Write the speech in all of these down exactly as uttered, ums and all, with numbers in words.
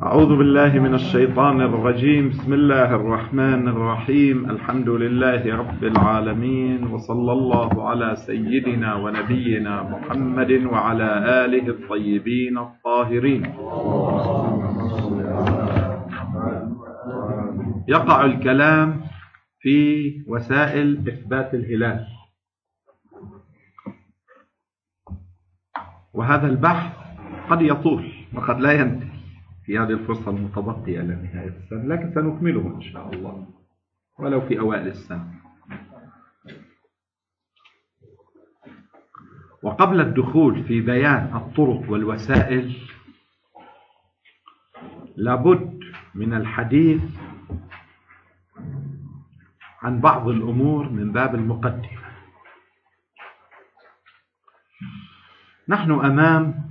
أعوذ بالله من الشيطان الرجيم. بسم الله الرحمن الرحيم. الحمد لله رب العالمين، وصلى الله على سيدنا ونبينا محمد وعلى آله الطيبين الطاهرين. يقع الكلام في وسائل إثبات الهلال، وهذا البحث قد يطول وقد لا ينتهي في هذه الفرصة المتبقية لنهاية السنة، لكن سنكمله إن شاء الله ولو في أوائل السنة. وقبل الدخول في بيان الطرق والوسائل لابد من الحديث عن بعض الأمور من باب المقدمة. نحن أمام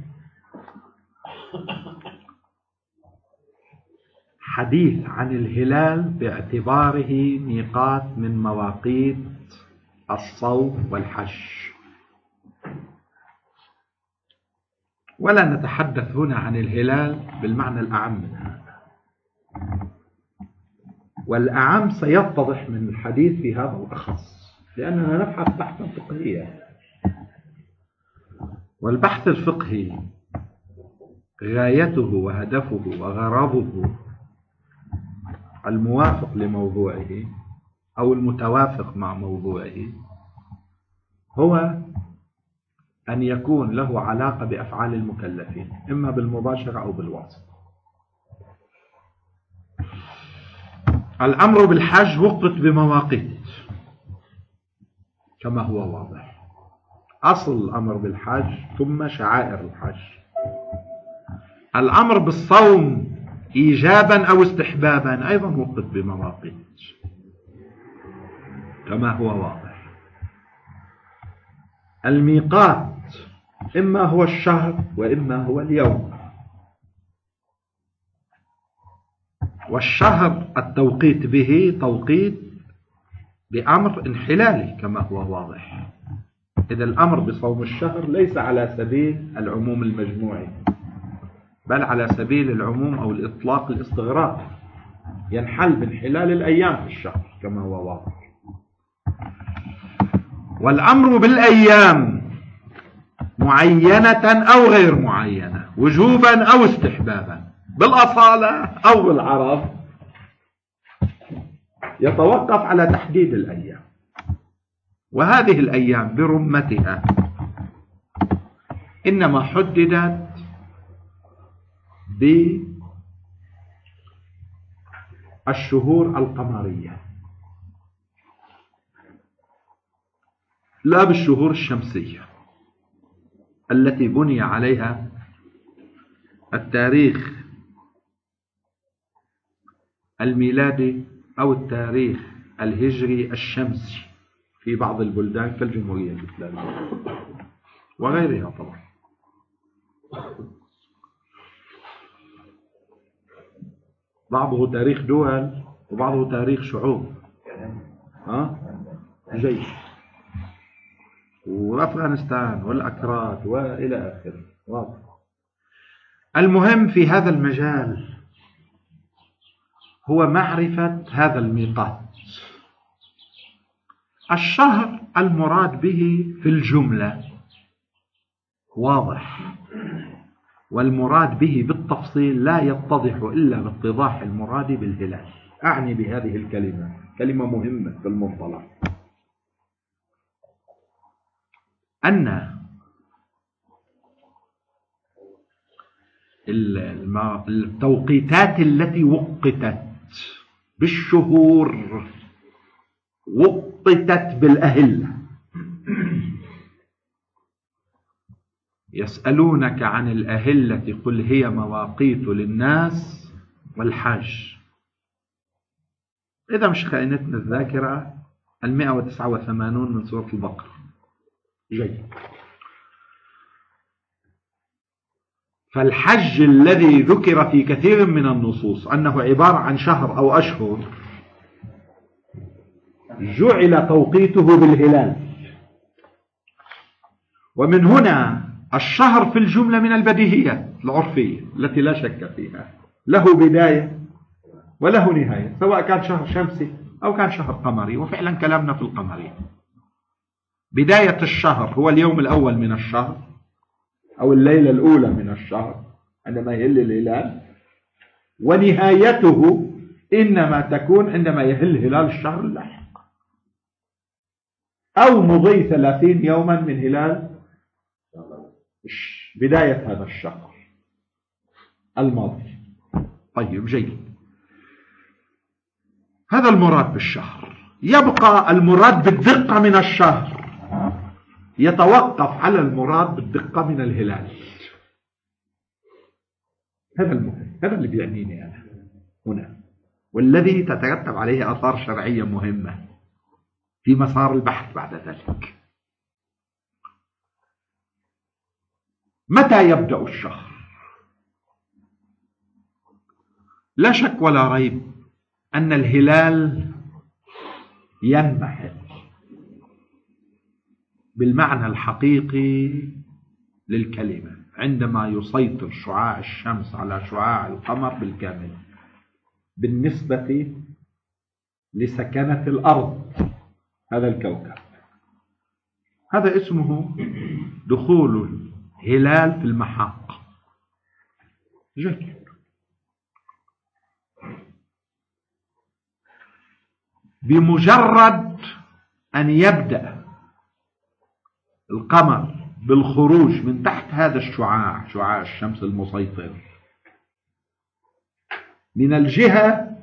حديث عن الهلال باعتباره ميقات من مواقيت الصوم والحج، ولا نتحدث هنا عن الهلال بالمعنى الأعم من هذا، والأعم سيتضح من الحديث في هذا الأخص، لأننا نبحث بحثا فقهيا، والبحث الفقهي غايته وهدفه وغرضه الموافق لموضوعه أو المتوافق مع موضوعه هو أن يكون له علاقة بأفعال المكلفين، إما بالمباشرة أو بالواسطة. الأمر بالحج وقت بمواقيت كما هو واضح، أصل الأمر بالحج ثم شعائر الحج. الأمر بالصوم إيجابا أو استحبابا أيضا وقت بمواقيت كما هو واضح. الميقات إما هو الشهر وإما هو اليوم، والشهر التوقيت به توقيت بأمر انحلالي كما هو واضح. إذا الأمر بصوم الشهر ليس على سبيل العموم المجموعي، بل على سبيل العموم أو الإطلاق الاستغراق، ينحل بانحلال الأيام في الشهر كما هو واضح. والأمر بالأيام معينة أو غير معينة، وجوبا أو استحبابا، بالأصالة أو بالعرض، يتوقف على تحديد الأيام. وهذه الأيام برمتها إنما حددت بالشهور القمرية لا بالشهور الشمسية التي بني عليها التاريخ الميلادي أو التاريخ الهجري الشمسي في بعض البلدان كالجمهورية الإسلامية وغيرها طبعا. بعضه تاريخ دول وبعضه تاريخ شعوب، ها جيش وأفغانستان والأكراد وإلى آخره. واضح. المهم في هذا المجال هو معرفة هذا الميقات. الشهر المراد به في الجملة واضح، والمراد به بالتفصيل لا يتضح إلا باتضاح المراد بالهلال. أعني بهذه الكلمة كلمة مهمة في المصطلح، أن التوقيتات التي وقتت بالشهور وقتت بالأهلة. يسألونك عن الأهلة قل هي مواقيت للناس والحج. إذا مش خائنتنا الذاكرة المئة وتسعة وثمانون من سورة البقرة. جيد. فالحج الذي ذكر في كثير من النصوص أنه عبارة عن شهر أو أشهر جعل توقيته بالهلال، ومن هنا الشهر في الجملة من البديهيات العرفية التي لا شك فيها، له بداية وله نهاية، سواء كان شهر شمسي أو كان شهر قمري. وفعلا كلامنا في القمري. بداية الشهر هو اليوم الأول من الشهر أو الليلة الأولى من الشهر عندما يهل الهلال، ونهايته إنما تكون عندما يهل هلال الشهر اللاحق أو مضي ثلاثين يوما من هلال بداية هذا الشهر الماضي. طيب جيد، هذا المراد بالشهر. يبقى المراد بالدقة من الشهر يتوقف على المراد بالدقة من الهلال. هذا المهم، هذا اللي بيعنيني أنا هنا، والذي تترتب عليه آثار شرعية مهمة في مسار البحث بعد ذلك. متى يبدأ الشهر؟ لا شك ولا ريب أن الهلال ينبحث بالمعنى الحقيقي للكلمة عندما يسيطر شعاع الشمس على شعاع القمر بالكامل بالنسبة لسكنة الأرض هذا الكوكب. هذا اسمه دخول الهلال في المحاق. جيد. بمجرد أن يبدأ القمر بالخروج من تحت هذا الشعاع، شعاع الشمس المسيطر، من الجهة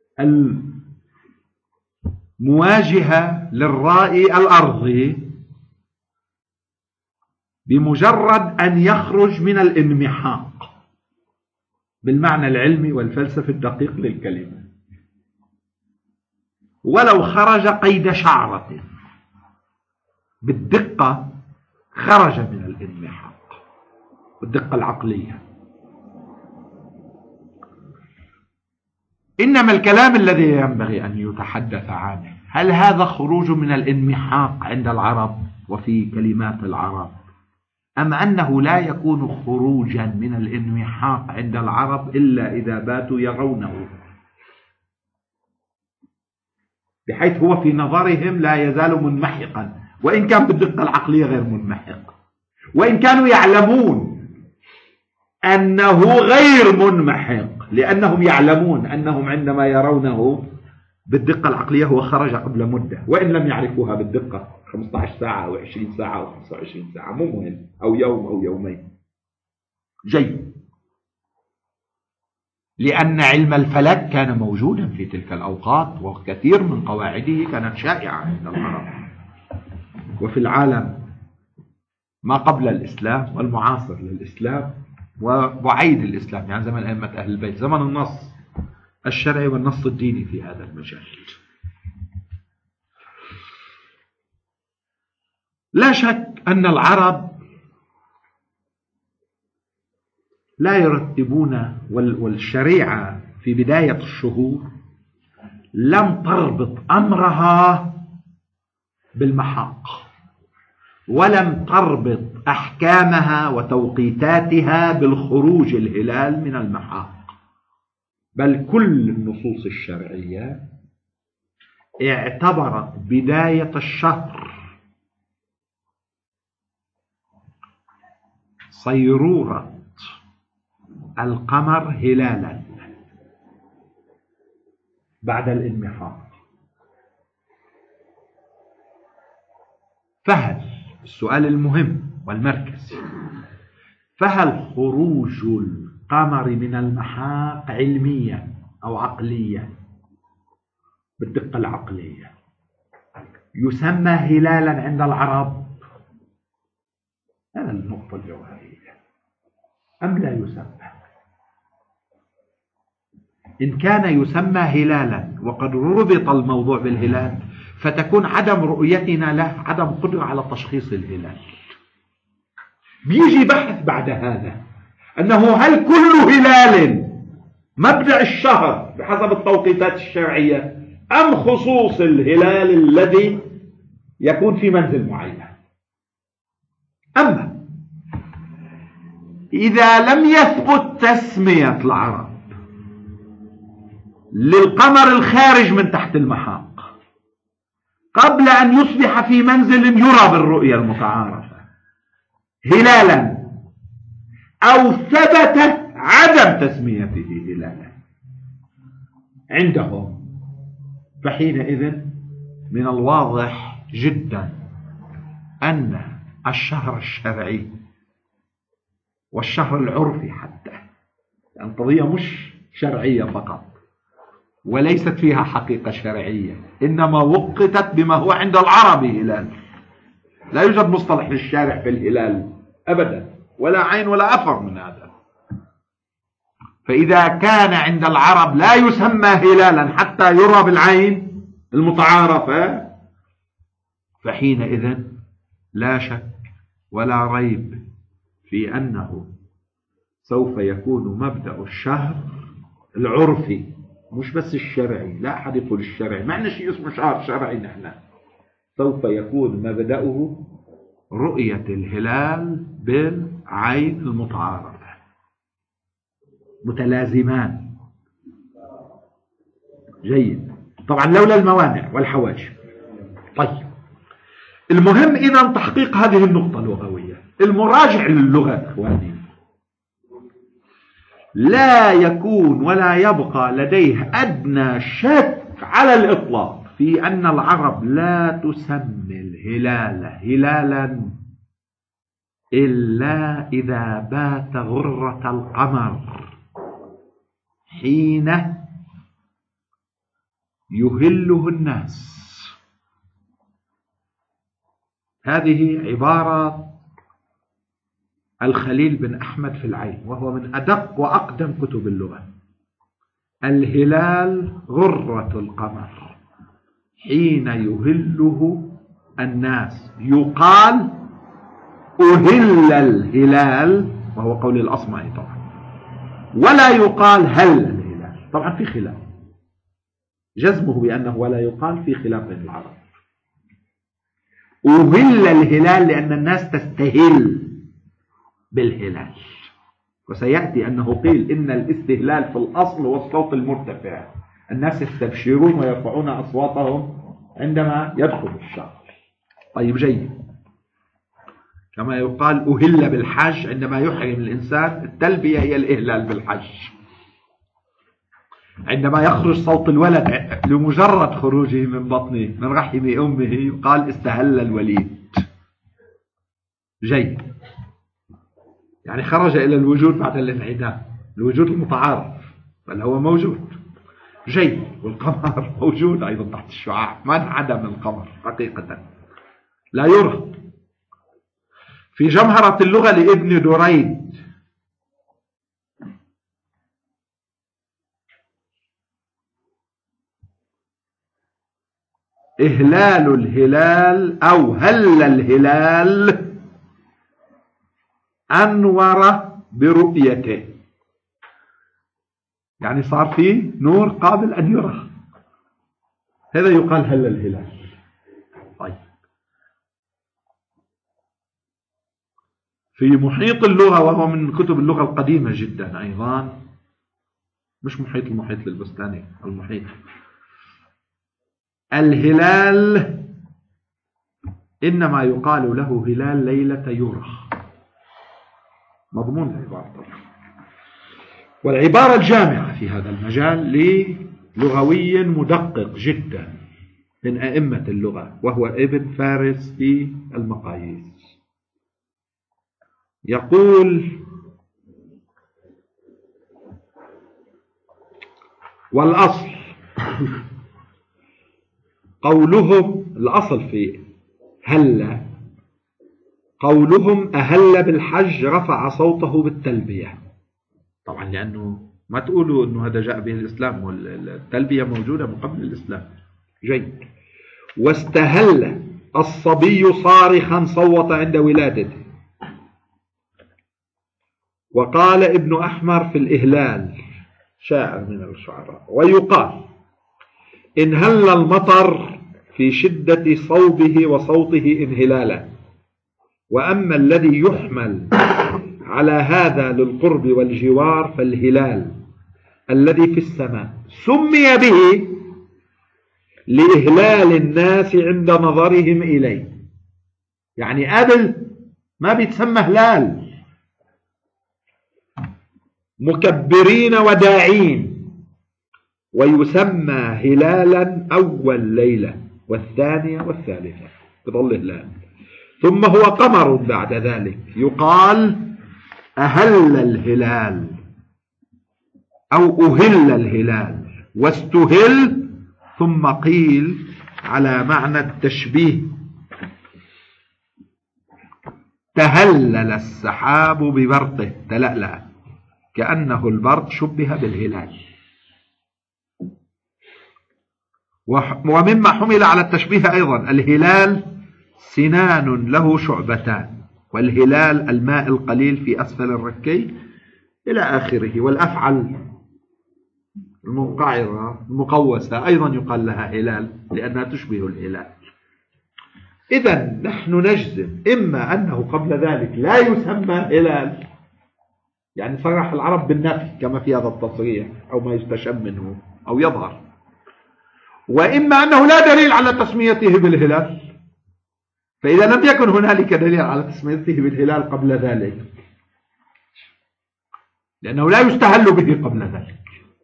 المواجهة للرائي الأرضي، بمجرد أن يخرج من الانمحاق بالمعنى العلمي والفلسفي الدقيق للكلمة، ولو خرج قيد شعرة بالدقة خرج من الانمحاق بالدقة العقلية. إنما الكلام الذي ينبغي أن يتحدث عنه، هل هذا خروج من الانمحاق عند العرب وفي كلمات العرب، أم أنه لا يكون خروجا من الانمحاق عند العرب إلا إذا باتوا يرونه، بحيث هو في نظرهم لا يزال منمحقا وإن كان بالدقة العقلية غير منمحق، وإن كانوا يعلمون أنه غير منمحق لأنهم يعلمون أنهم عندما يرونه بالدقة العقلية هو خرج قبل مدة، وإن لم يعرفوها بالدقة خمسة عشر ساعة أو عشرين ساعة أو خمسة وعشرين ساعة، مو مهم، أو يوم أو يومين. جيد. لأن علم الفلك كان موجودا في تلك الأوقات، وكثير من قواعده كانت شائعة عند العرب وفي العالم ما قبل الإسلام والمعاصر للإسلام وبعيد الإسلام، يعني زمن أئمة أهل البيت، زمن النص الشرعي والنص الديني في هذا المجال. لا شك أن العرب لا يرتبون، والشريعة في بداية الشهور لم تربط أمرها بالمحاق، ولم تربط أحكامها وتوقيتاتها بالخروج الهلال من المحاق، بل كل النصوص الشرعية اعتبرت بداية الشهر صيرورة القمر هلالا بعد الانمحاق. فهل السؤال المهم والمركزي، فهل خروج القمر من المحاق علميا أو عقليا بالدقة العقلية يسمى هلالا عند العرب؟ هذا النقطة الجوهرية، أم لا يسمى؟ إن كان يسمى هلالا وقد ربط الموضوع بالهلال، فتكون عدم رؤيتنا له عدم قدرة على تشخيص الهلال. بيجي بحث بعد هذا أنه هل كل هلال مبدأ الشهر بحسب التوقيتات الشرعية، أم خصوص الهلال الذي يكون في منزل معين. أما إذا لم يثبت تسمية العرب للقمر الخارج من تحت المحاق قبل أن يصبح في منزل يرى بالرؤية المتعارفة هلالا، أو ثبت عدم تسميته هلالا عندهم، فحينئذ من الواضح جدا أن الشهر الشرعي والشهر العرفي حتى، يعني قضية مش شرعية فقط وليست فيها حقيقة شرعية، إنما وقتت بما هو عند العرب هلال. لا يوجد مصطلح للشارع في الهلال أبدا، ولا عين ولا أثر من هذا. فإذا كان عند العرب لا يسمى هلالا حتى يرى بالعين المتعارفة، فحينئذ لا شك ولا ريب في أنه سوف يكون مبدأ الشهر العرفي، مش بس الشرعي، لا أحد يقول الشرعي، معنى شيء اسمه شهر شرعي نحن، سوف يكون مبدأه رؤية الهلال بالعين المتعارفة، متلازمان. جيد، طبعا لولا الموانع والحواجب. طيب، المهم إذا تحقيق هذه النقطة اللغوية. المراجع للغة إخواني لا يكون ولا يبقى لديه أدنى شك على الإطلاق في أن العرب لا تسمي الهلال هلالا إلا إذا بات غرة القمر حين يهله الناس. هذه عبارة الخليل بن أحمد في العين، وهو من أدق وأقدم كتب اللغة. الهلال غرة القمر حين يهله الناس. يقال أهل الهلال، وهو قول الأصمعي طبعا، ولا يقال هل الهلال. طبعا في خلاف، جزمه بأنه ولا يقال في خلاف بين العرب. أهل الهلال لأن الناس تستهل بالهلال، وسيأتي أنه قيل إن الاستهلال في الأصل هو الصوت المرتفع، الناس يستبشرون ويرفعون أصواتهم عندما يدخل الشهر. طيب جيد، كما يقال أهل بالحج عندما يحرم الإنسان، التلبية هي الإهلال بالحج. عندما يخرج صوت الولد لمجرد خروجه من بطنه من رحم أمه يقال استهل الوليد. جيد، يعني خرج إلى الوجود بعد الانعدام، الوجود المتعارف بل هو موجود. جيد، والقمر موجود أيضا تحت الشعاع، ما انعدم القمر حقيقة، لا يرى. في جمهرة اللغة لابن دريد إهلال الهلال أو هل الهلال أنور برؤيته، يعني صار فيه نور قابل أن يرى، هذا يقال هل الهلال. طيب، في محيط اللغة، وهو من كتب اللغة القديمة جدا أيضا، مش محيط المحيط للبستاني، المحيط الهلال إنما يقال له هلال ليلة يرى، مضمون العبارة. والعبارة الجامعة في هذا المجال للغوي مدقق جدا من أئمة اللغة، وهو ابن فارس في المقاييس، يقول: والأصل قولهم، الأصل في هل قولهم أهل بالحج رفع صوته بالتلبية، طبعا لأنه ما تقولوا أنه هذا جاء به الإسلام، والتلبية موجودة من قبل الإسلام. جيد، واستهل الصبي صارخا صوت عند ولادته. وقال ابن أحمر في الإهلال، شاعر من الشعراء، ويقال إن هل المطر في شدة صوبه وصوته انهلالا، وأما الذي يحمل على هذا للقرب والجوار فالهلال، الذي في السماء سمي به لإهلال الناس عند نظرهم إليه. يعني قبل ما بيتسمى هلال، مكبرين وداعين، ويسمى هلالا أول ليلة والثانية والثالثة بظل هلال، ثم هو قمر بعد ذلك. يقال أهل الهلال أو أهل الهلال واستهل، ثم قيل على معنى التشبيه تهلل السحاب ببرقه، تلألأ، كأنه البرق شبه بالهلال. ومما حمل على التشبيه أيضا الهلال سنان له شعبتان، والهلال الماء القليل في أسفل الركي إلى آخره. والأفعل المنقعرة المقوسة أيضا يقال لها هلال لأنها تشبه الهلال. إذن نحن نجزم إما أنه قبل ذلك لا يسمى هلال، يعني صرح العرب بالنفي كما في هذا التصريح أو ما يستشم منه أو يظهر، وإما أنه لا دليل على تسميته بالهلال. فإذا لم يكن هنالك دليل على تسميته بالهلال قبل ذلك، لأنه لا يستهل به قبل ذلك،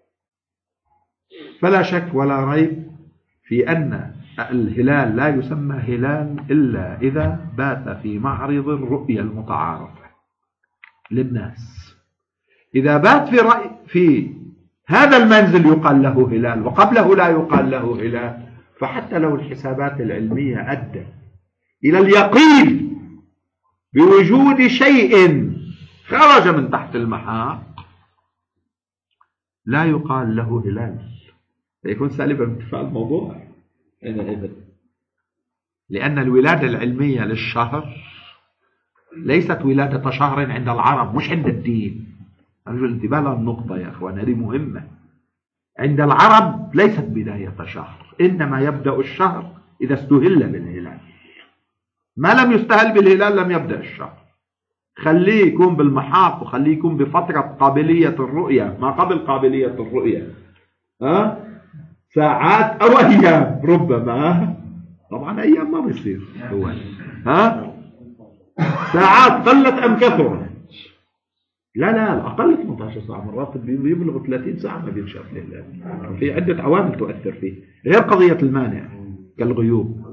فلا شك ولا ريب في أن الهلال لا يسمى هلال إلا إذا بات في معرض الرؤية المتعارفة للناس. إذا بات في رأي في هذا المنزل يقال له هلال، وقبله لا يقال له هلال، فحتى لو الحسابات العلمية أدت إلى اليقين بوجود شيء خرج من تحت المحاق لا يقال له هلال، فيكون سالبا من اتفاق الموضوع حينئذ. لأن الولادة العلمية للشهر ليست ولادة شهر عند العرب، مش عند الدين. أرجو الانتباه للنقطة يا أخوان، هذه مهمة. عند العرب ليست بداية شهر، إنما يبدأ الشهر إذا استهل بالهلال. ما لم يستهل بالهلال لم يبدأ الشهر. خليه يكون بالمحاق، وخليه يكون بفترة قابلية الرؤية ما قبل قابلية الرؤية، ها؟ ساعات أو أيام ربما، طبعا أيام ما بيصير هو، ها؟ ساعات قلت أم كثرت؟ لا لا الأقل ثمانية عشر ساعة، مرات بيبلغ ثلاثين ساعة ما بينشاف الهلال. في عدة عوامل تؤثر فيه غير قضية المانع كالغيوب.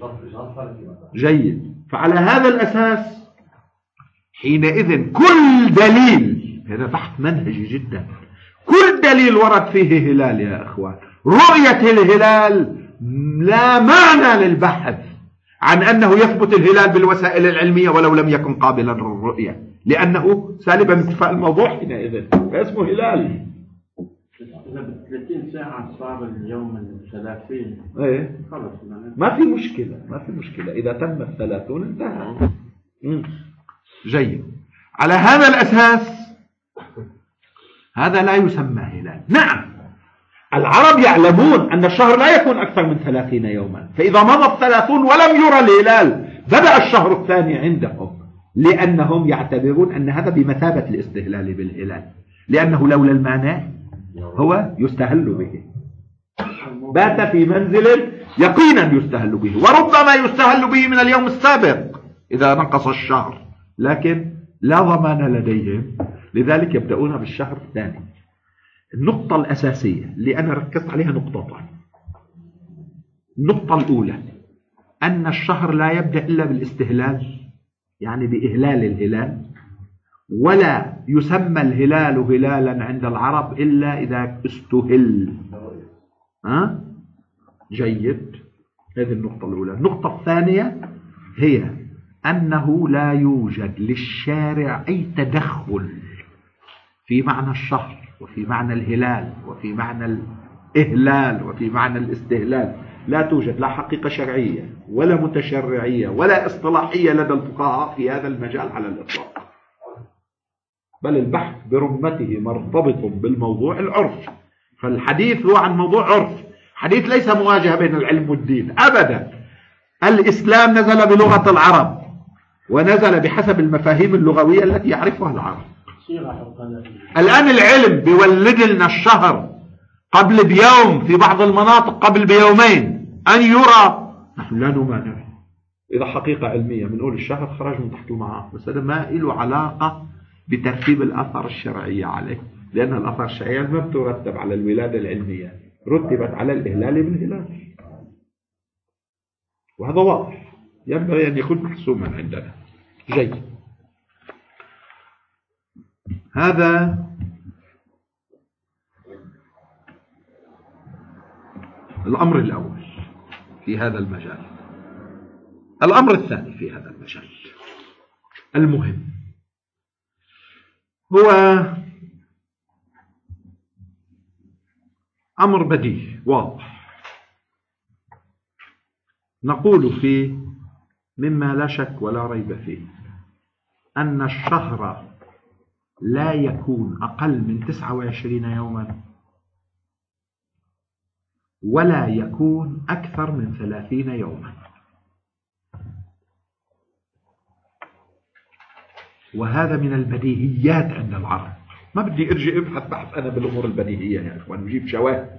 جيد. فعلى هذا الأساس حينئذ كل دليل، هذا بحث منهجي جدا، كل دليل ورد فيه هلال يا أخوان، رؤية الهلال لا معنى للبحث عن أنه يثبت الهلال بالوسائل العلمية ولو لم يكن قابلا للرؤية، لأنه سالبا من اتفاق الموضوع حينئذ فاسمه هلال. إذا ثلاثين ساعة صار اليوم الثلاثين، إيه خلاص ما في مشكلة، ما في مشكلة، إذا تم الثلاثون انتهى. جيد. على هذا الأساس هذا لا يسمى هلال. نعم العرب يعلمون أن الشهر لا يكون أكثر من ثلاثين يوما، فإذا مضى الثلاثون ولم يرى الهلال بدأ الشهر الثاني عندهم، لأنهم يعتبرون أن هذا بمثابة الاستهلال بالهلال، لأنه لولا المانع هو يستهل به، بات في منزل يقينا يستهل به، وربما يستهل به من اليوم السابق إذا نقص الشهر، لكن لا ضمان لديهم، لذلك يبدأون بالشهر الثاني. النقطة الأساسية اللي أنا ركزت عليها نقطتان. النقطة الأولى أن الشهر لا يبدأ إلا بالاستهلال، يعني بإهلال الهلال، ولا يسمى الهلال هلالا عند العرب إلا إذا استهل. ها؟ جيد. هذه النقطة الأولى. النقطة الثانية هي أنه لا يوجد للشارع أي تدخل في معنى الشهر وفي معنى الهلال وفي معنى الإهلال وفي معنى الاستهلال. لا توجد لا حقيقة شرعية ولا متشرعية ولا اصطلاحية لدى الفقهاء في هذا المجال على الإطلاق، بل البحث برمته مرتبط بالموضوع العرف. فالحديث هو عن موضوع عرف، حديث ليس مواجهة بين العلم والدين أبدا. الإسلام نزل بلغة العرب ونزل بحسب المفاهيم اللغوية التي يعرفها العرب، الآن العلم بيولد لنا الشهر قبل بيوم، في بعض المناطق قبل بيومين أن يرى، نحن لا نمانع. إذا حقيقة علمية بنقول الشهر خرج من تحت المعاق، بس هذا ما له علاقة بترتيب الآثار الشرعية عليه، لأن الآثار الشرعية ما بترتب على الولادة العلمية، رتبت على الإهلال بالهلال، وهذا واضح ينبغي أن يكون محسوما عندنا. جيد، هذا الأمر الأول في هذا المجال. الأمر الثاني في هذا المجال المهم هو أمر بديهي واضح، نقول فيه مما لا شك ولا ريب فيه أن الشهر لا يكون أقل من تسعة وعشرين يوما، ولا يكون أكثر من ثلاثين يوما. وهذا من البديهيات عند العرب. ما بدي ارجع ابحث بحث أنا بالأمور البديهية يا إخوان، نجيب شواهد.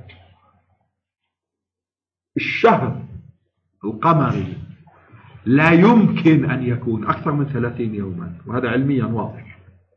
الشهر القمري لا يمكن أن يكون أكثر من ثلاثين يوما، وهذا علميا واضح.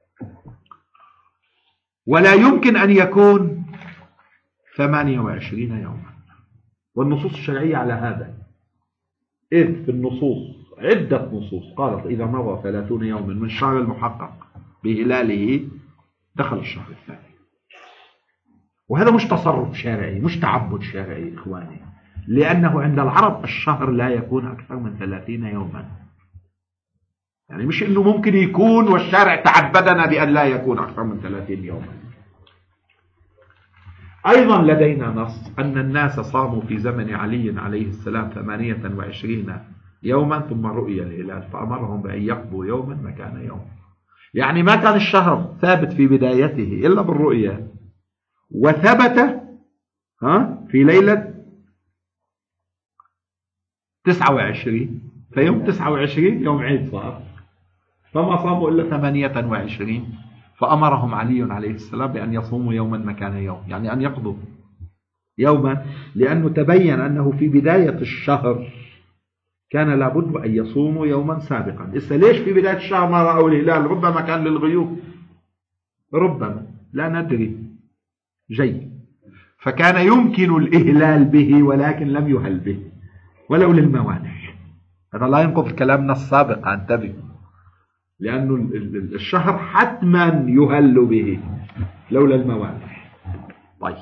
ولا يمكن أن يكون ثمانية وعشرين يوما، والنصوص الشرعية على هذا. إذ في النصوص عدة نصوص قالت إذا مضى ثلاثون يوما من الشهر المحقق بهلاله دخل الشهر الثاني. وهذا مش تصرف شرعي، مش تعبد شرعي إخواني، لأنه عند العرب الشهر لا يكون أكثر من ثلاثين يوما. يعني مش إنه ممكن يكون والشارع تعبدنا بأن لا يكون أكثر من ثلاثين يوما. أيضا لدينا نص أن الناس صاموا في زمن علي عليه السلام ثمانية وعشرين يوما ثم رؤي الهلال فأمرهم بأن يقضوا يوما مكان يوم. يعني ما كان الشهر ثابت في بدايته إلا بالرؤية، وثبت ها في ليلة تسعة وعشرين، فيوم تسعة وعشرين يوم عيد صار، فما صاموا إلا ثمانية وعشرين، فأمرهم علي عليه السلام بأن يصوموا يوما مكان يوم، يعني أن يقضوا يوما، لأنه تبين أنه في بداية الشهر كان لابد أن يصوموا يوما سابقا. إسا ليش في بداية الشهر ما رأوا الهلال؟ ربما كان للغيوب، ربما لا ندري. جيد، فكان يمكن الإهلال به ولكن لم يهل به ولو للموانع. هذا لا ينقض كلامنا السابق، انتبهوا، لأن الشهر حتما يهل به لولا الموانع. طيب،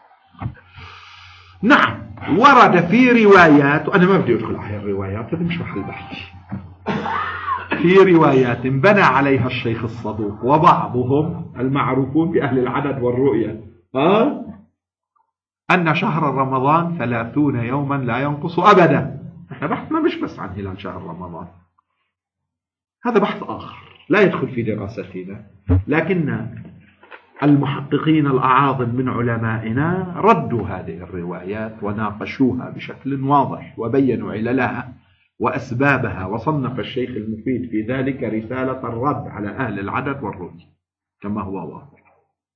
نعم، ورد في روايات، وأنا ما بدي أدخل على الروايات، هذا مش محل بحث. في روايات بنى عليها الشيخ الصدوق وبعضهم المعروفون بأهل العدد والرؤية ها أن شهر رمضان ثلاثون يوما لا ينقص أبدا. احنا بحثنا مش بس عن هلال شهر رمضان، هذا بحث آخر لا يدخل في دراستنا، لكن المحققين الأعاظم من علمائنا ردوا هذه الروايات وناقشوها بشكل واضح وبينوا عللها وأسبابها، وصنف الشيخ المفيد في ذلك رسالة الرد على أهل العدد والرؤية كما هو واضح.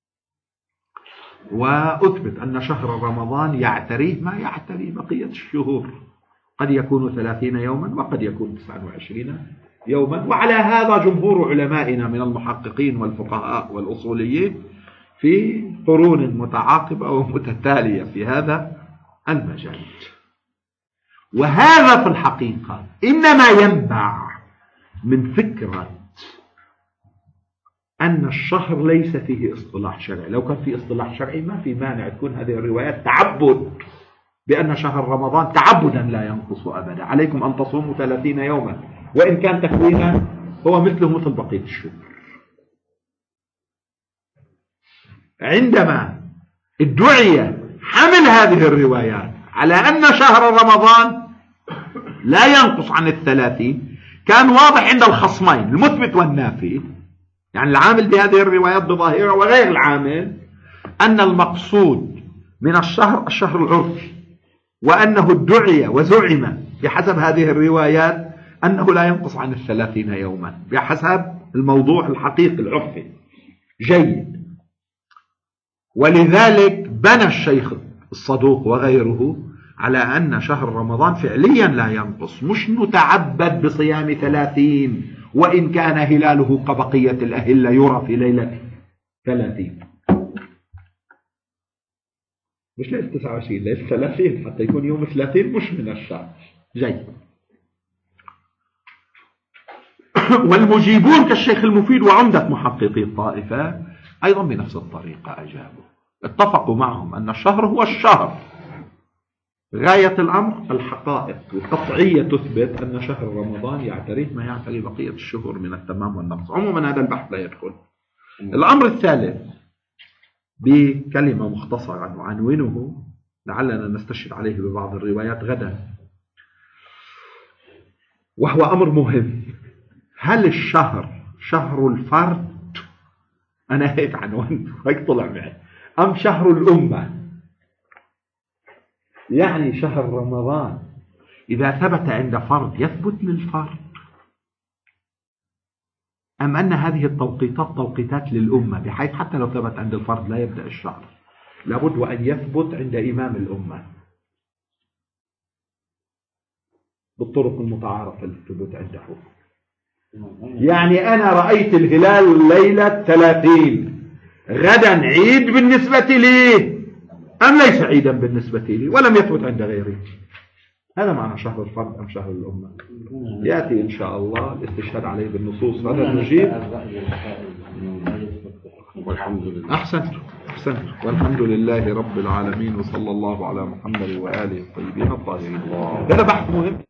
وأثبت أن شهر رمضان يعتريه ما يعتري بقية الشهور، قد يكون ثلاثين يوما وقد يكون تسعة وعشرين يوما. وعلى هذا جمهور علمائنا من المحققين والفقهاء والأصوليين في قرون متعاقبة ومتتالية في هذا المجال. وهذا في الحقيقة إنما ينبع من فكرة أن الشهر ليس فيه اصطلاح شرعي. لو كان فيه اصطلاح شرعي ما في مانع تكون هذه الروايات تعبد بأن شهر رمضان تعبدا لا ينقص أبدا، عليكم أن تصوموا ثلاثين يوما، وإن كان تكوينا هو مثله مثل بقية الشهور. عندما ادعي حمل هذه الروايات على أن شهر رمضان لا ينقص عن الثلاثين، كان واضح عند الخصمين المثبت والنافي، يعني العامل بهذه الروايات بظاهرة وغير العامل، أن المقصود من الشهر الشهر العرفي، وأنه ادعي وزعم بحسب هذه الروايات أنه لا ينقص عن الثلاثين يوما بحسب الموضوع الحقيقي العرفي. جيد. ولذلك بنى الشيخ الصدوق وغيره على أن شهر رمضان فعليا لا ينقص، مش نتعبد بصيام ثلاثين وإن كان هلاله كبقية الأهلة يرى في ليلة ثلاثين، مش ليلة تسعة وعشرين، ليلة ثلاثين حتى يكون يوم ثلاثين مش من الشهر. جيد. والمجيبون كالشيخ المفيد وعمدة محققي الطائفة أيضا بنفس الطريقة أجابوا، اتفقوا معهم أن الشهر هو الشهر. غاية الأمر الحقائق القطعية تثبت أن شهر رمضان يعتريه ما يعتري بقية الشهور من التمام والنقص. عموما هذا البحث لا يدخل. الأمر الثالث بكلمة مختصرة نعنونه لعلنا نستشهد عليه ببعض الروايات غدا، وهو أمر مهم. هل الشهر شهر الفرد؟ أنا هيك عنوان هيك طلع معي، أم شهر الأمة؟ يعني شهر رمضان إذا ثبت عند فرد يثبت للفرد، أم أن هذه التوقيتات توقيتات للأمة بحيث حتى لو ثبت عند الفرد لا يبدأ الشهر، لابد وأن يثبت عند إمام الأمة بالطرق المتعارفة للثبوت عنده. يعني أنا رأيت الهلال ليلة ثلاثين، غدا عيد بالنسبة لي أم ليس عيدا بالنسبة لي ولم يثبت عند غيري؟ هذا معنى شهر الفرد أم شهر الأمة؟ يأتي إن شاء الله الاستشهاد عليه بالنصوص. هذا نجيب. والحمد لله. أحسنت أحسنت والحمد لله رب العالمين، وصلى الله على محمد وآله الطيبين الطاهرين. هذا بحث مهم.